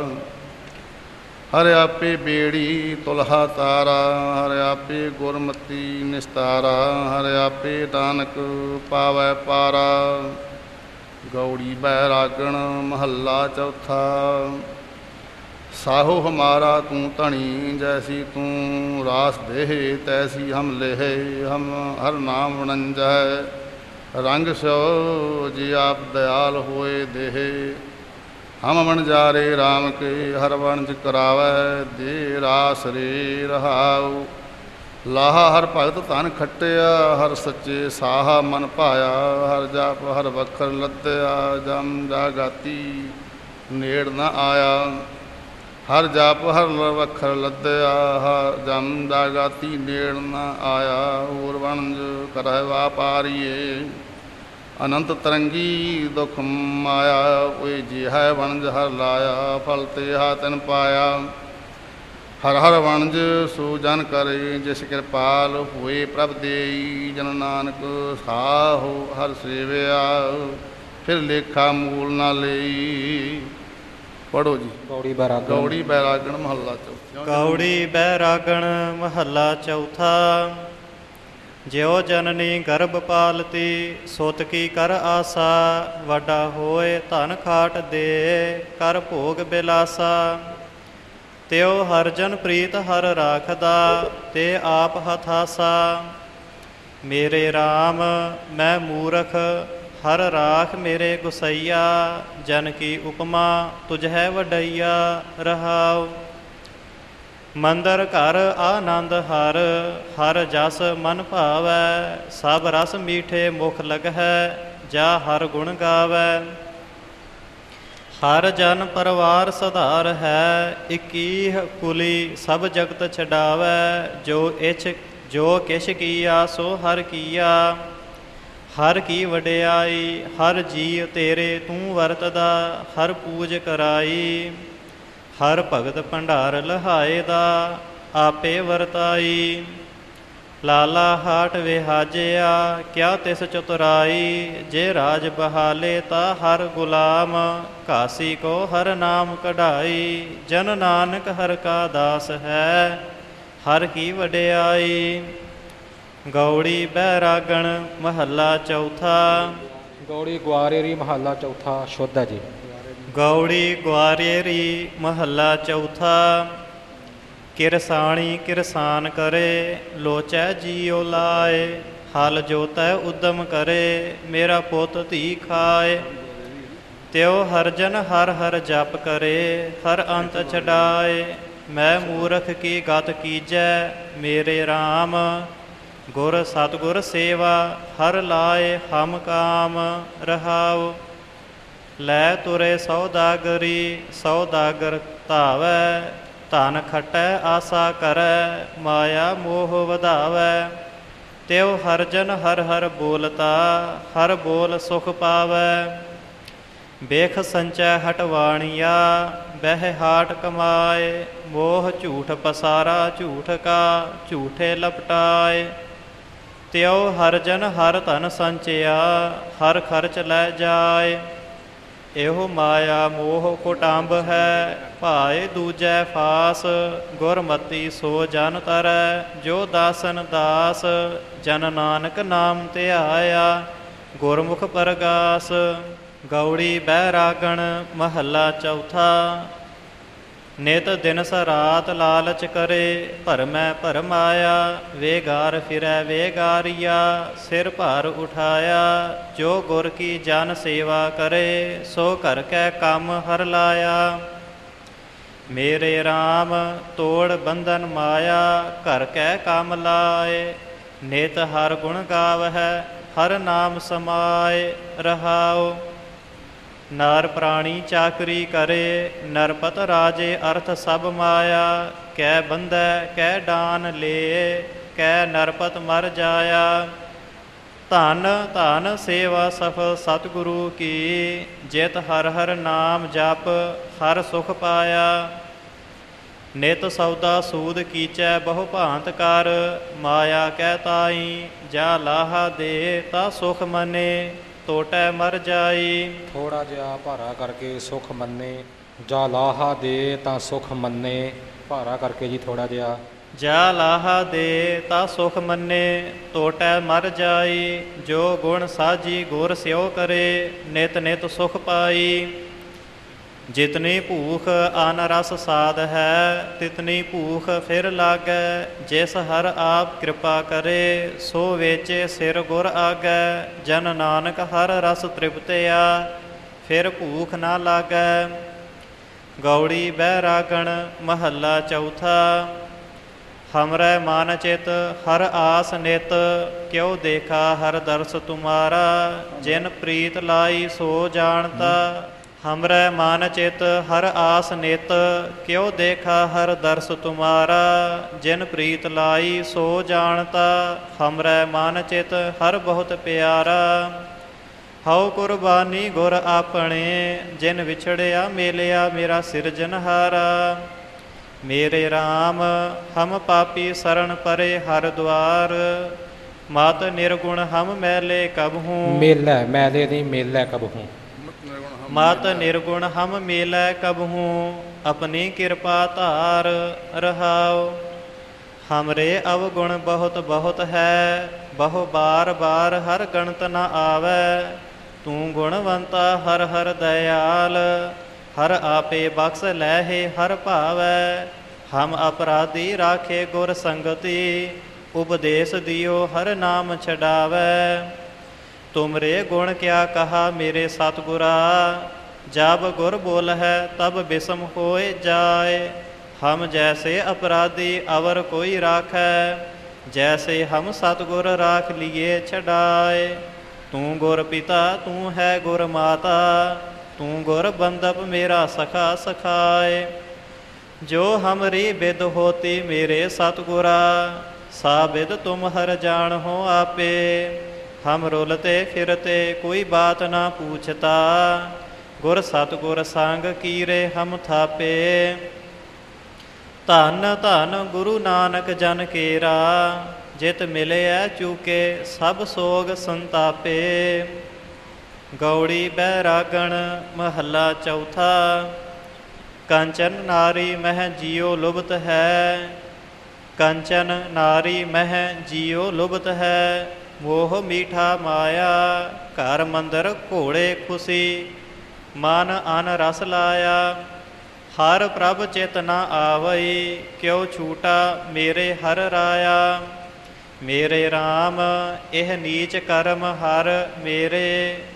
ਹਰ ਆਪੇ ਬੇੜੀ ਤੁਲਹਾ ਤਾਰਾ। ਹਰ ਆਪੇ ਗੁਰਮਤੀ ਨਿਸਤਾਰਾ। ਹਰ ਆਪੇ ਨਾਨਕ ਪਾਵੈ ਪਾਰਾ। ਗੌੜੀ ਬੈਰਾਗਣ ਮਹੱਲਾ ਚੌਥਾ। ਸਾਹੋ ਹਮਾਰਾ ਤੂੰ ਧਣੀ, ਜੈਸੀ ਤੂੰ ਰਾਸ ਦੇਹ ਤੈਸੀ ਹਮ ਲੇਹ। ਹਮ ਹਰ ਨਾਮ ਵਣੰਜੈ ਰੰਗ ਸੋ, ਜੀ ਆਪ ਦਇਆਲ ਹੋਏ ਦੇਹ। ਹਮ ਵਣਜਾਰੇ ਰਾਮ ਕੇ ਹਰ ਵਣਜ ਕਰਾਵੈ, ਦੇ ਰਾਸ ਰੇ ਰਹਾਉ। ਲਾਹਾ ਹਰ ਭਗਤ ਧਨ ਖੱਟਿਆ, ਹਰ ਸੱਚੇ ਸਾਹਾ ਮਨ ਭਾਇਆ। ਹਰ ਜਪ ਹਰ ਵਖਰ ਲੱਦਿਆ, ਜਮ ਜਾਗਾਤੀ ਨੇੜ ਨ ਆਇਆ। ਹਰ ਜਪ ਹਰ ਵਖਰ ਲੱਦਿਆ, ਹਰ ਜਮ ਜਾਗਾਤੀ ਨੇੜ ਨ ਆਇਆ। ਹੋਰ ਵਣਜ ਕਰਹਿ ਵਾਪਾਰੀਏ, ਅਨੰਤ ਤਰੰਗੀ ਦੁਖ ਮਾਇਆ। ਓਏ ਜਿਹਾ ਵਣਜ ਹਰ ਲਾਇਆ, ਫਲ ਤੇ ਹਾ ਤਨ ਪਾਇਆ। ਹਰ ਹਰ ਵਣਜ ਸੋ ਜਨ ਕਰੇ, ਜਿਸ ਕਿਰਪਾਲ ਹੋਏ ਪ੍ਰਭ ਦੇਈ। ਜਨ ਨਾਨਕ ਸਾਹੋ ਹਰ ਸੇਵਿਆ, ਫਿਰ ਲੇਖਾ ਮੂਲ ਨਾ ਲਈ। ਪੜੋ ਜੀ। ਗੌੜੀ ਬੈਰਾਗਣ। ਗੌੜੀ ਬੈਰਾਗਣ ਮਹੱਲਾ ਚੌਥਾ। ਗੌੜੀ ਬੈਰਾਗਣ ਮਹੱਲਾ ਚੌਥਾ। ਜਿਉ ਜਨਨੀ ਗਰਭ ਪਾਲਤੀ, ਸੁਤ ਕੀ ਕਰ ਆਸਾ। ਵੱਡਾ ਹੋਏ ਧਨ ਖਾਟ ਦੇ, ਕਰ ਭੋਗ ਬਿਲਾਸਾ। ਤਿਉ ਹਰ ਜਨ ਪ੍ਰੀਤ ਹਰ ਰਾਖਦਾ, ਤੇ ਆਪ ਹਥਾਸਾ। ਮੇਰੇ RAM ਮੈਂ ਮੂਰਖ, ਹਰ ਰਾਖ ਮੇਰੇ ਗੁਸਈਆ। ਜਨ ਕੀ ਉਪਮਾ ਤੁਝ ਹੈ ਵਡਈਆ, ਰਹਾਉ। ਮੰਦਰ ਘਰ ਆਨੰਦ ਹਰ, ਹਰ ਜਸ ਮਨ ਭਾਵੈ। ਸਭ ਰਸ ਮੀਠੇ ਮੁਖ ਲਗਹਿ, ਜਾ ਹਰ ਗੁਣ ਗਾਵੈ। ਹਰ ਜਨ ਪਰਵਾਰ ਸਧਾਰ ਹੈ, ਇਕੀਹ ਕੁਲੀ ਸਭ ਜਗਤ ਛਡਾਵੈ। ਜੋ ਕਿਛ ਕੀਆ ਸੋ ਹਰ ਕੀਆ, ਹਰ ਕੀ ਵਡਿਆਈ। ਹਰ ਜੀ ਤੇਰੇ ਤੂੰ ਵਰਤਦਾ, ਹਰ ਪੂਜ ਕਰਾਈ। ਹਰ ਭਗਤ ਭੰਡਾਰ ਲਹਾਏ ਦਾ, ਆਪੇ ਵਰਤਾਈ। ਲਾਲਾ ਹਾਟ ਵਿਹਾਜਿਆ, ਕਿਆ ਤਿਸ ਚਤੁਰਾਈ। ਜੇ ਰਾਜ ਬਹਾਲੇ ਤਾ ਹਰ ਗੁਲਾਮ, ਘਾਸੀ ਕੋ ਹਰ ਨਾਮ ਕਢਾਈ। ਜਨ ਨਾਨਕ ਹਰ ਕਾ ਦਾਸ ਹੈ, ਹਰ ਕੀ ਵਡਿਆਈ। ਗੌੜੀ ਬੈਰਾਗਣ ਮਹੱਲਾ ਚੌਥਾ। ਗੌੜੀ ਗੁਆਰੇਰੀ ਮਹੱਲਾ ਚੌਥਾ ਸ਼ੁੱਧ ਹੈ ਜੀ। ਗੌੜੀ ਗੁਆਰੇਰੀ ਮਹੱਲਾ ਚੌਥਾ। ਕਿਰਸਾਣੀ ਕਿਰਸਾਨ ਕਰੇ, ਲੋਚੈ ਜੀਉ ਲਾਏ। ਹਲ ਜੋਤੈ ਉਦਮ ਕਰੇ, ਮੇਰਾ ਪੁੱਤ ਧੀ ਖਾਏ। ਤਿਉ ਹਰ ਜਨ ਹਰ ਹਰ ਜਪ ਕਰੇ, ਹਰ ਅੰਤ ਛਡਾਏ। ਮੈਂ ਮੂਰਖ ਕੀ ਗਤ ਕੀਜੈ, ਮੇਰੇ RAM। ਗੁਰ ਸਤਿਗੁਰ ਸੇਵਾ ਹਰ ਲਾਏ, ਹਮ ਕਾਮ ਰਹਾਉ। ਲੈ ਤੁਰੇ ਸੌਦਾਗਰੀ, ਸੌਦਾਗਰ ਧਾਵੈ। ਧਨ ਖਟੈ ਆਸਾ ਕਰੈ, ਮਾਇਆ ਮੋਹ ਵਧਾਵੈ। ਤਿਉ ਹਰ ਜਨ ਹਰ ਹਰ ਬੋਲਤਾ, ਹਰ ਬੋਲ ਸੁਖ ਪਾਵੈ। ਬੇਖ ਸੰਚੈ ਹਟਵਾਣੀਆ, ਬਹਿ ਹਾਟ ਕਮਾਏ। ਮੋਹ ਝੂਠ ਪਸਾਰਾ ਝੂਠ ਕਾ, ਝੂਠੇ ਲਪਟਾਏ। ਤਿਉ ਹਰ ਜਨ ਹਰ ਧਨ ਸੰਚਿਆ, ਹਰ ਖਰਚ ਲੈ ਜਾਏ। ਇਹੋ ਮਾਇਆ ਮੋਹ ਕੁਟੰਬ ਹੈ, ਭਾਏ ਦੂਜੈ ਫਾਸ। ਗੁਰਮਤੀ ਸੋ ਜਨ ਤਰੈ, ਜੋ ਦਾਸਨ ਦਾਸ। ਜਨ ਨਾਨਕ ਨਾਮ ਧਿਆਇਆ, ਗੁਰਮੁਖ ਪਰਗਾਸ। ਗੌੜੀ ਬੈਰਾਗਣ ਮਹੱਲਾ ਚੌਥਾ। ਨਿਤ ਦਿਨਸ ਰਾਤ ਲਾਲਚ ਕਰੇ, ਭਰਮੈ ਭਰਮਾਇਆ। ਵੇਗਾਰ ਫਿਰੈ ਵੇਗਾਰੀਆ, ਸਿਰ ਭਾਰ ਉਠਾਇਆ। ਜੋ ਗੁਰ ਕੀ ਜਨ ਸੇਵਾ ਕਰੇ, ਸੋ ਘਰ ਕੈ ਕੰਮ ਹਰ ਲਾਇਆ। ਮੇਰੇ RAM ਤੋੜ ਬੰਧਨ ਮਾਇਆ, ਘਰ ਕੈ ਕੰਮ ਲਾਏ। ਨਿਤ ਹਰ ਗੁਣ ਗਾਵਹਿ, ਹਰ ਨਾਮ ਸਮਾਏ। ਰਹਾਉ। ਨਰ ਪ੍ਰਾਣੀ ਚਾਕਰੀ ਕਰੇ, ਨਰਪਤ ਰਾਜੇ ਅਰਥ ਸਭ ਮਾਇਆ। ਕੈ ਬੰਧੈ ਕੈ ਡਾਨ ਲੇ, ਕੈ ਨਰਪਤ ਮਰ ਜਾਇਆ। ਧਨ ਧਨ ਸੇਵਾ ਸਫਲ ਸਤਿਗੁਰੂ ਕੀ, ਜਿਤ ਹਰ ਹਰ ਨਾਮ ਜਪ ਹਰ ਸੁਖ ਪਾਇਆ। ਨਿਤ ਸੌਦਾ ਸੂਦ ਕੀਚੈ ਬਹੁ ਭਾਂਤ ਕਰ, ਮਾਇਆ ਕੈ ਤਾਈ। ਜਾ ਲਾਹਾ ਦੇ ਤਾ ਸੁਖ ਮਨੇ, ਟੋਟੈ ਮਰ ਜਾਈ। ਥੋੜਾ ਜਿਹਾ ਭਾਰਾ ਕਰਕੇ ਸੁਖ ਮੰਨੇ, ਜਾ ਲਾਹਾ ਦੇ ਤਾਂ ਸੁਖ ਮੰਨੇ। ਭਾਰਾ ਕਰਕੇ ਜੀ ਥੋੜਾ ਜਿਹਾ। ਜਾ ਲਾਹਾ ਦੇ ਤਾ ਸੁਖ ਮੰਨੇ, ਟੋਟੈ ਮਰ ਜਾਈ। ਜੋ ਗੁਣ ਸਾਜੀ ਗੁਰ ਸਿਓ ਕਰੇ, ਨਿਤ ਨਿਤ ਸੁਖ ਪਾਈ। ਜਿਤਨੀ ਭੂਖ ਅਨ ਰਸ ਸਾਧ ਹੈ, ਤਿਤਨੀ ਭੂਖ ਫਿਰ ਲਾਗੈ। ਜਿਸ ਹਰ ਆਪ ਕਿਰਪਾ ਕਰੇ, ਸੋ ਵੇਚੇ ਸਿਰ ਗੁਰ ਆਗੈ। ਜਨ ਨਾਨਕ ਹਰ ਰਸ ਤ੍ਰਿਪਤਿਆ, ਫਿਰ ਭੂਖ ਨਾ ਲਾਗੈ। ਗੌੜੀ ਬੈਰਾਗਣ ਮਹੱਲਾ ਚੌਥਾ। ਹਮਰੈ ਮਨ ਚਿਤ ਹਰ ਆਸ ਨਿਤ, ਕਿਉ ਦੇਖਾ ਹਰ ਦਰਸ ਤੁਮਾਰਾ। ਜਿਨ ਪ੍ਰੀਤ ਲਾਈ ਸੋ ਜਾਣਤਾ, ਹਮਰੈ ਮਨ ਚਿਤ ਹਰ ਆਸ ਨਿਤ। ਕਿਉ ਦੇਖਾ ਹਰ ਦਰਸ ਤੁਮਾਰਾ। ਜਿਨ ਪ੍ਰੀਤ ਲਾਈ ਸੋ ਜਾਣਤਾ, ਹਮਰੈ ਮਨ ਚਿਤ ਹਰ ਬਹੁਤ ਪਿਆਰਾ। ਹਉ ਕੁਰਬਾਨੀ ਗੁਰ ਆਪਣੇ, ਜਿਨ ਵਿਛੜਿਆ ਮੇਲਿਆ ਮੇਰਾ ਸਿਰਜਨਹਾਰਾ। मेरे राम हम पापी शरण परे हर द्वार, मात निर्गुण हम मैले कबहूँ। ਮੇਲੇ ਮੈਲੇ ਨਹੀਂ ਮੇਲੇ ਕਬਹੂ। मात निर्गुण हम मेलै कबहूँ, अपनी कृपा धार रहाओ। हमरे अवगुण बहुत बहुत है, बहु बार बार हर गणत न आवै। तू गुणवंता हर हर दयाल, हर आपे बख्श लहे हर भावै। हम अपराधी राखे गुर संगति, उपदेश दियो हर नाम छडावै। तुमरे गुण क्या कहा मेरे सतगुरा, जब गुर बोल है तब बिसम होए जाए। हम जैसे अपराधी अवर कोई राखै, जैसे हम सतगुर राख लिए छडाए। तू गुर पिता तू है गुर माता, तू गुर बंदप मेरा सखा सखाए। जो हमरी बिद होती मेरे सतगुरा, सा बिद तुम हर जान हो आपे। हम रुलते फिरते कोई बात ना पूछता, गुर सतगुर संग कीरे हम थापे। धन धन गुरु नानक जन केरा, जित मिले चूके सब सोग संतापे। गौड़ी बैरागण महला चौथा, कंचन नारी मह जियो लुभत है। कंचन नारी मह जियो लुभत है, मोह मीठा माया। घर मंदिर घोड़े खुशी, मन अन रस लाया। हर प्रभ चित न आवई, क्यों छूटा मेरे हर राया। मेरे राम एह नीच कर्म हर मेरे,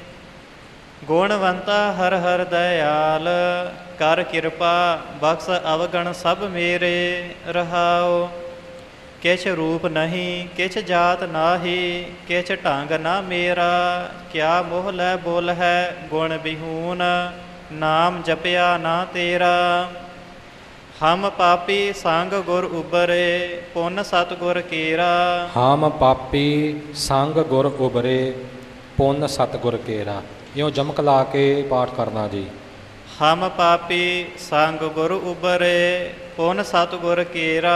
गुणवंता हर हर दयाल। कर कृपा बख्श अवगण सब मेरे रहाओ। किछ रूप नहीं किछ जात नाही, किछ ढंग ना मेरा। क्या मोह लै बोल है गुण बिहून, नाम जपया ना तेरा। हम पापी संग गुर उबरे, पुन सतगुर केरा। हम पापी संग गुर उबरे, पुन सतगुर केरा। ਇਉਂ ਜਮਕ ਲਾ ਕੇ ਪਾਠ ਕਰਨਾ ਜੀ। ਹਮ ਪਾਪੀ ਸੰਗ ਗੁਰ ਉਬਰੇ, ਪੁਨ ਸਤਗੁਰ ਕੇਰਾ।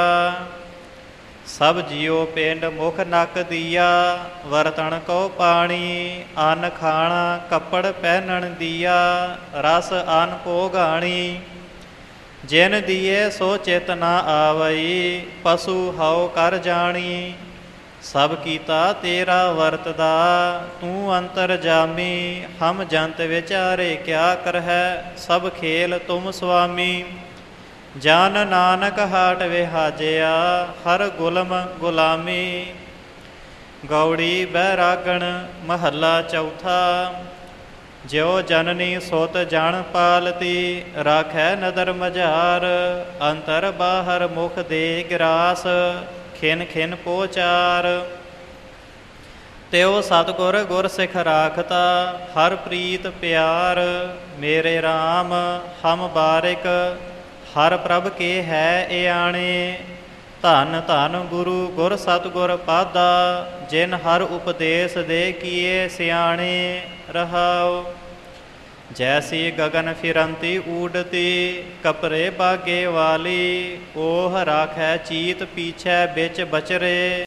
ਸਭ ਜੀਉ ਪਿੰਡ ਮੁਖ ਨਕ ਦੀਆ, ਵਰਤਣ ਕੋ ਪਾਣੀ। ਅੰਨ ਖਾਣਾ ਕੱਪੜ ਪਹਿਨਣ ਦੀਆ, ਰਸ ਅਨ ਭੋਗਾਣੀ। ਜਿਨ ਦੀਏ ਸੋ ਚਿਤ ਨਾ ਆਵਈ, ਪਸ਼ੂ ਹਉ ਕਰ ਜਾਣੀ। सब कीता तेरा वरतदा, तू अंतर जामी। हम जंत विचारे क्या कर है, सब खेल तुम स्वामी। जान नानक हाट विहाजिया, हर गुलम गुलामी। गौड़ी बैरागण महला चौथा, ज्यो जननी सोत जान पालती। राखै नदर मझार, अंतर बाहर मुख दे गिरास। खिन खिन पोचार, त्यों सतगुर गुर सिख राखता। हर प्रीत प्यार, मेरे राम हम बारिक। हर प्रभ के है एआणे, धन धन गुरु गुर सतगुर पादा। जिन हर उपदेश दे किए सियाणे रहाओ। जैसी गगन फिरंती ऊडती, कपरे बागे वाली। ओह राखै चीत पीछे बिच बचरे।